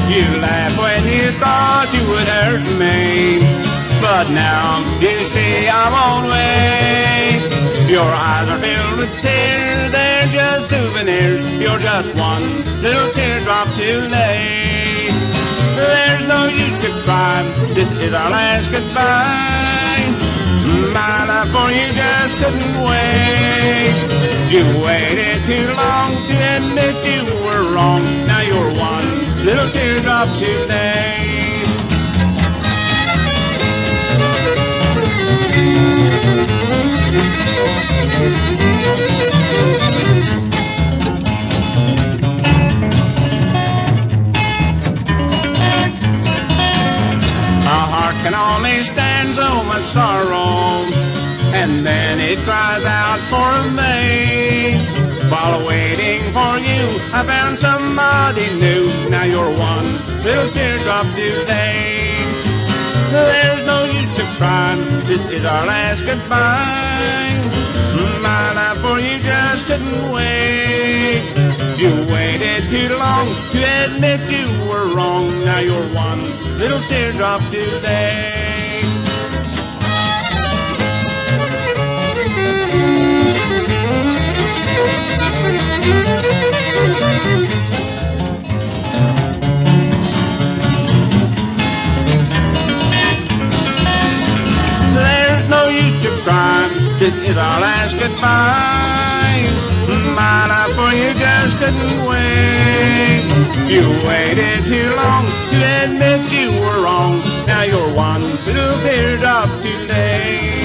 You laughed when you thought you would hurt me, but now you see I'm on way. Your eyes are filled with tears, they're just souvenirs. You're just one little teardrop too late. There's no use to cry, this is our last goodbye. My life for you just couldn't wait. You waited too long to admit you were wrong. Now you're one little teardrop too late. A heart can only stand so much sorrow, and then it cries out for me. While waiting for you, I found somebody new. Now you're one little teardrop too late. There's no use to cry, this is our last goodbye. My life for you just couldn't wait. You waited too long to admit you were wrong. Now you're one little teardrop too late. There's no use to cry, this is our last goodbye. My life for you just couldn't wait. You waited too long to admit you were wrong. Now you're one little teardrop too late.